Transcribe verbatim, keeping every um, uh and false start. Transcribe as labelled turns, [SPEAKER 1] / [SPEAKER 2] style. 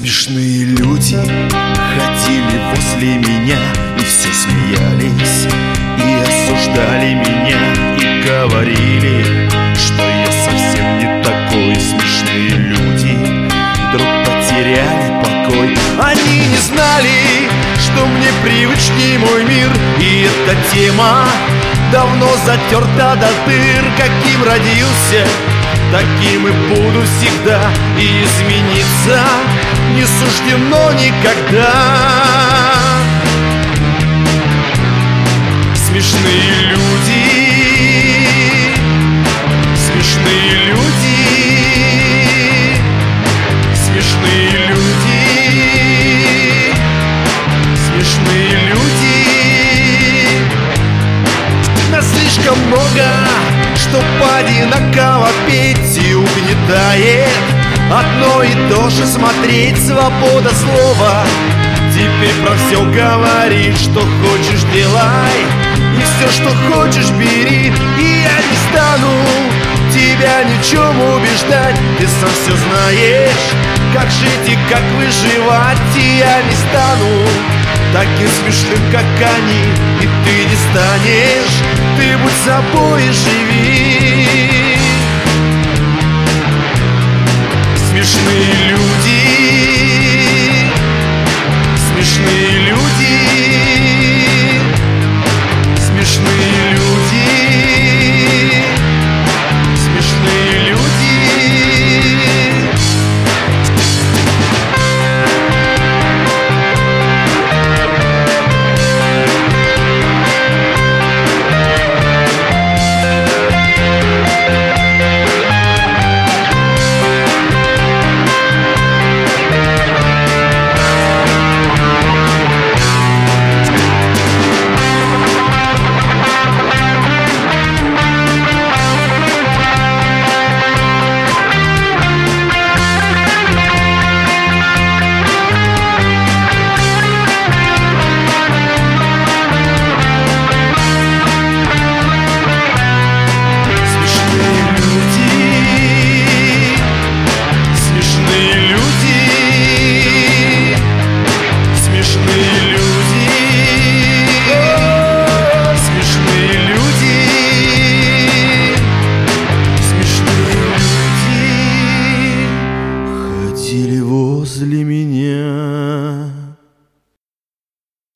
[SPEAKER 1] Смешные люди ходили возле меня и все смеялись, и осуждали меня, и говорили, что я совсем не такой. Смешные люди вдруг потеряли покой. Они не знали, что мне привычней мой мир, и эта тема давно затерта до дыр. Каким родился, таким и буду всегда, и измениться не суждено никогда. Смешные люди, смешные люди, смешные люди, смешные люди. Нас слишком много, чтоб одинаково петь, и угнетает одно и то же смотреть. Свобода слова теперь про все говорит. Что хочешь делай, и все, что хочешь бери. И я не стану тебя ни в чем убеждать. Ты сам все знаешь, как жить и как выживать. И я не стану таким смешным, как они, и ты не станешь. Ты будь собой и живи. Смешные люди.